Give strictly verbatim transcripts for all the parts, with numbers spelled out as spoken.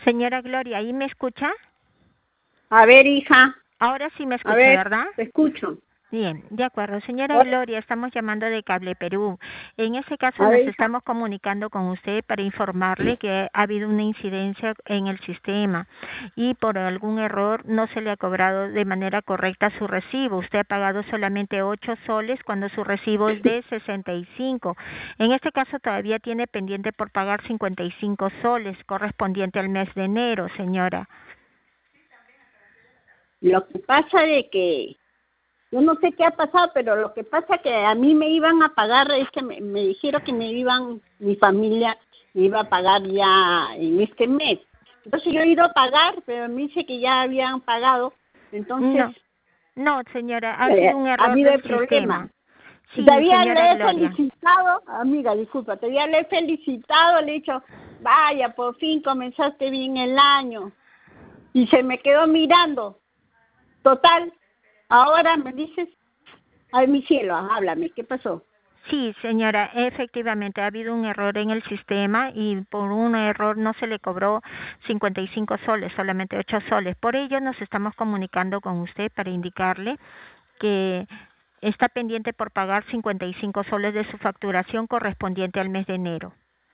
Señora Gloria, ¿ahí me escucha? A ver, hija. Ahora sí me escucha, a ver, ¿verdad? Te escucho. Bien, de acuerdo. Señora Hola. Gloria, estamos llamando de Cable Perú. En ese caso A nos ver, hija. estamos comunicando con usted para informarle que ha habido una incidencia en el sistema y por algún error no se le ha cobrado de manera correcta su recibo. Usted ha pagado solamente ocho soles cuando su recibo es de sesenta y cinco. En este caso todavía tiene pendiente por pagar cincuenta y cinco soles correspondiente al mes de enero, señora. Lo que pasa de que yo no sé qué ha pasado, pero lo que pasa que a mí me iban a pagar, es que me, me dijeron que me iban, mi familia me iba a pagar ya en este mes. Entonces yo he ido a pagar, pero me dice que ya habían pagado. Entonces, No, no, señora, ha eh, sido un ha error habido del el problema. sistema. Sí, Todavía señora le he Gloria. felicitado, amiga, disculpa, todavía le he felicitado, le he dicho, vaya, por fin comenzaste bien el año. Y se me quedó mirando. Total, ahora me dices, ay, mi cielo, háblame, ¿qué pasó? Sí, señora, efectivamente ha habido un error en el sistema y por un error no se le cobró cincuenta y cinco soles, solamente ocho soles. Por ello nos estamos comunicando con usted para indicarle que está pendiente por pagar cincuenta y cinco soles de su facturación correspondiente al mes de enero.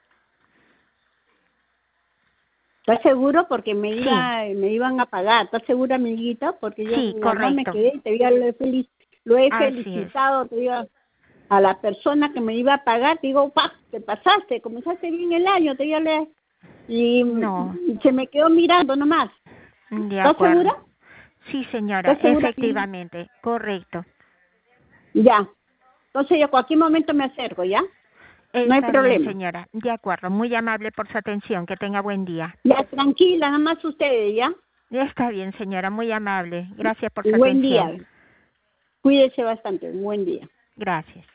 ¿Estás seguro? Porque me Sí, iba, me iban a pagar. ¿Estás segura, amiguita? Porque yo sí, nada más me correcto. quedé, te digo, lo he, felic- lo he Así es. felicitado, te digo, a la persona que me iba a pagar, te digo, pa, te pasaste, comenzaste bien el año, te digo, le- y, No, y se me quedó mirando nomás. de ¿Estás segura? acuerdo. Sí, señora, ¿Estás segura, amiguita? efectivamente, correcto. Ya. Entonces yo a cualquier momento me acerco, ¿ya? No hay Está bien, problema. señora. De acuerdo. Muy amable por su atención. Que tenga buen día. Ya, tranquila, nada más ustedes, ¿ya? Está bien, señora. Muy amable. Gracias por su Buen atención. día. Cuídese bastante. Buen día. Gracias.